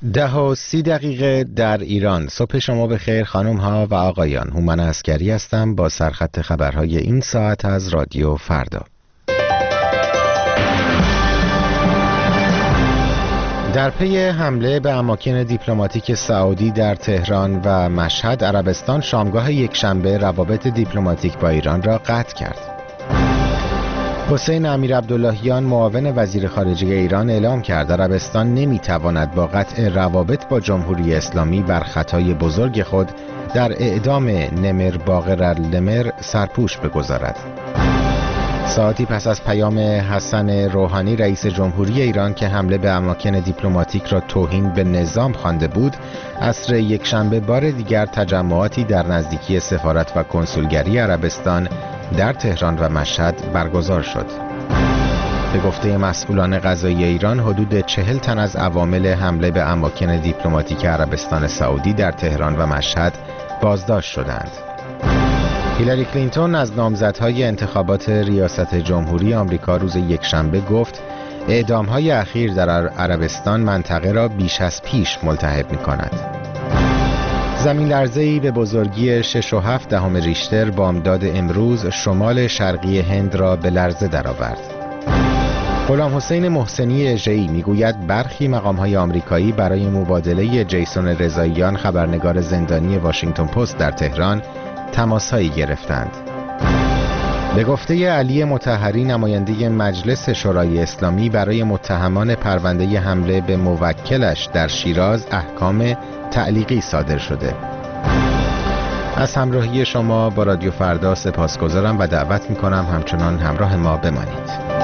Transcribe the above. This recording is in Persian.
10:30 در ایران. صبح شما بخیر خانم ها و آقایان. هومن عسکری هستم با سرخط خبرهای این ساعت از رادیو فردا. در پی حمله به اماکن دیپلماتیک سعودی در تهران و مشهد، عربستان شامگاه یکشنبه روابط دیپلماتیک با ایران را قطع کرد. حسین امیرعبداللهیان معاون وزیر خارجه ایران اعلام کرد عربستان نمیتواند با قطع روابط با جمهوری اسلامی بر خطای بزرگ خود در اعدام نمر باقر النمر سرپوش بگذارد. ساعتی پس از پیام حسن روحانی رئیس جمهوری ایران که حمله به اماکن دیپلماتیک را توهین به نظام خوانده بود، عصر یکشنبه بار دیگر تجمعاتی در نزدیکی سفارت و کنسولگری عربستان در تهران و مشهد برگزار شد. به گفته مسئولان قضایی ایران، حدود 40 تن از عوامل حمله به اماکن دیپلماتیک عربستان سعودی در تهران و مشهد بازداشت شدند. هیلاری کلینتون از نامزدهای انتخابات ریاست جمهوری آمریکا روز یکشنبه گفت اعدام‌های اخیر در عربستان منطقه را بیش از پیش ملتهب می‌کند. زمین لرزه‌ای به بزرگی 6.7 ریشتر بامداد امروز شمال شرقی هند را به لرزه درآورد. غلام حسین محسنی اژه‌ای میگوید برخی مقام‌های آمریکایی برای مبادله جیسون رضاییان خبرنگار زندانی واشنگتن پست در تهران تماس‌هایی گرفتند. به گفته علی مطهری نماینده مجلس شورای اسلامی، برای متهمان پرونده حمله به موکلش در شیراز احکام تعلیقی صادر شده. از همراهی شما با رادیو فردا سپاسگزارم و دعوت می‌کنم همچنان همراه ما بمانید.